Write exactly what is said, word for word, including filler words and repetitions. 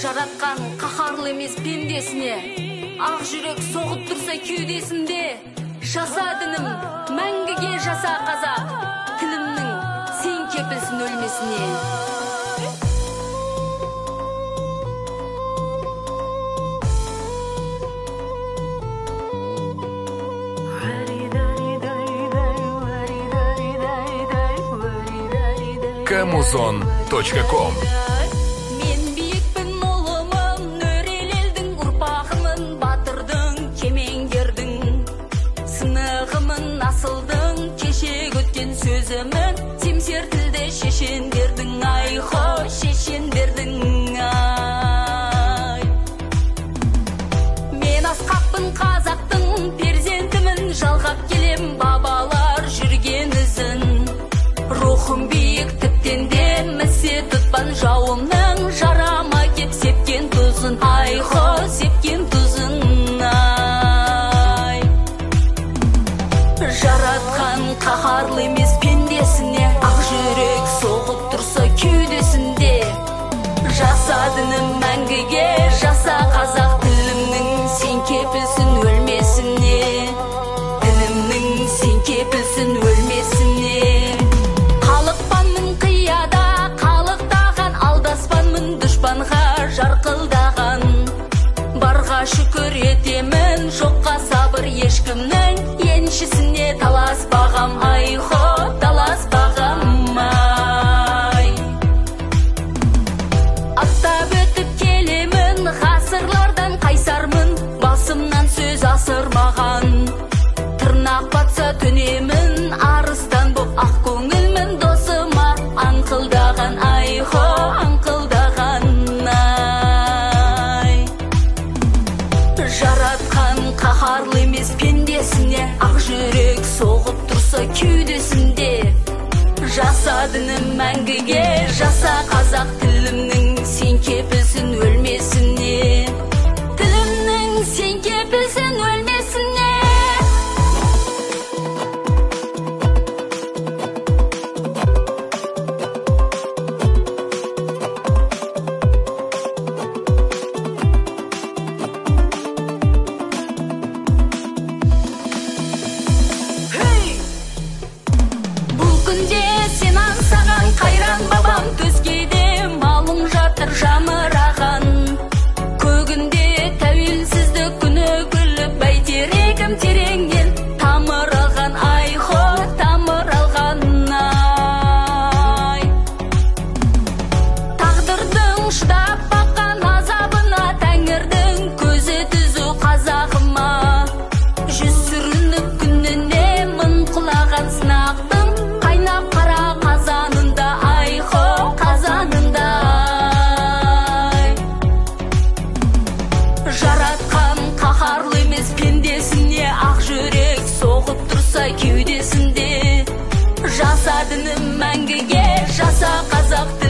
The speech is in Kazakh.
жаратқан қаһарлы емес пендесіне, ақ жүрек соғып тұрса кеудесінде, жаса дінім, мәңгіге жаса қазақ, тілімнің сен кепілсін өлмесіне. камузон точка ком Мен биікпін ұлымын, өрелелдің ұрпағымын, батырдың, кемеңгердің, сынығымын, асылдың, кешегі өткен сөзімін, семсер тілді шешендердің, айхо шешендердің, ай. Мен асқақпын қазақтың, перзентімін, жалғап келем бабалар жүрген ізін, рухым биік тіптен де місе тұтпан жауымның, жарама кеп сепкен тұзын, айхо сепкен тұзын, ай. Жаратқан қаһарлы емес пендесіне, ақ жүрек соғып тұрса кеудесінде, жаса дінім мәңгіге, жаса қазақ, тілімнің сен кепілсін өлмесіне, тілімнің сен кепілсін өлмесіне. Жарқылдаған барға шүкір етемін, жоққа сабыр ешкімнің еншісіне таласпағам, айхо таласпағам, ай. Аттап өтіп келемін, ғасырлардан қайсармын, басымнан сөз асырмаған, тырнақ батса төнемін, арыстан боп ақ көңілмін, досыма аңқылдаған, айхо аңқылдаған. Жаратқан қаһарлы емес пендесіне, ақ жүрек соғып тұрса кеудесінде, жаса дінім мәңгіге, жаса қазақ, тілімнің сен кепілсін өлмесіне, тілімнің сен кепілсін өлмесіне. Бабам төскейде малым жатыр жамыраған, көгінде тәуелсіздік күні гүлі, бәйтерегім тереңнен тамыр алған, айхо тамыр алған, ай. Тағдырдың шыдап баққан азабына, тәңірдің көзі түзу қазағыма, жүз сүрініп күніне мың құлаған сынақтың қайнап қара қазанында, айхо қазанында, ай. Жаратқан қаһарлы емес пендесіне, ақ жүрек соғып тұрса кеудесінде, жаса дінім мәңгіге, жаса қазақ.